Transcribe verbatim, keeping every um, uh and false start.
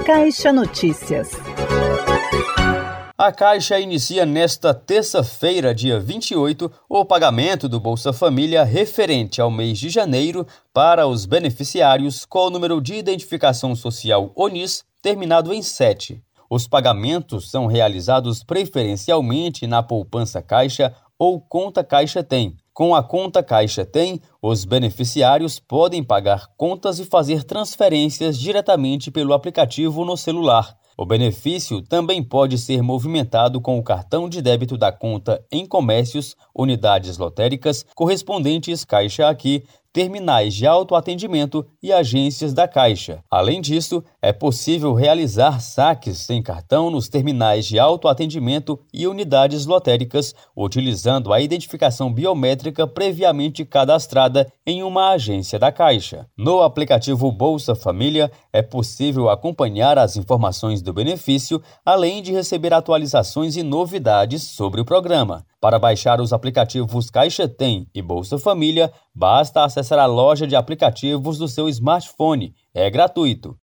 Caixa Notícias. A Caixa inicia nesta terça-feira, dia vinte e oito, o pagamento do Bolsa Família referente ao mês de janeiro para os beneficiários com o número de identificação social O N I S terminado em sete. Os pagamentos são realizados preferencialmente na poupança Caixa ou conta Caixa Tem. Com a conta Caixa Tem, os beneficiários podem pagar contas e fazer transferências diretamente pelo aplicativo no celular. O benefício também pode ser movimentado com o cartão de débito da conta em comércios, unidades lotéricas, correspondentes Caixa Aqui, terminais de autoatendimento e agências da Caixa. Além disso, é possível realizar saques sem cartão nos terminais de autoatendimento e unidades lotéricas, utilizando a identificação biométrica previamente cadastrada em uma agência da Caixa. No aplicativo Bolsa Família, é possível acompanhar as informações do benefício, além de receber atualizações e novidades sobre o programa. Para baixar os aplicativos Caixa Tem e Bolsa Família, basta acessar a loja de aplicativos do seu smartphone. É gratuito.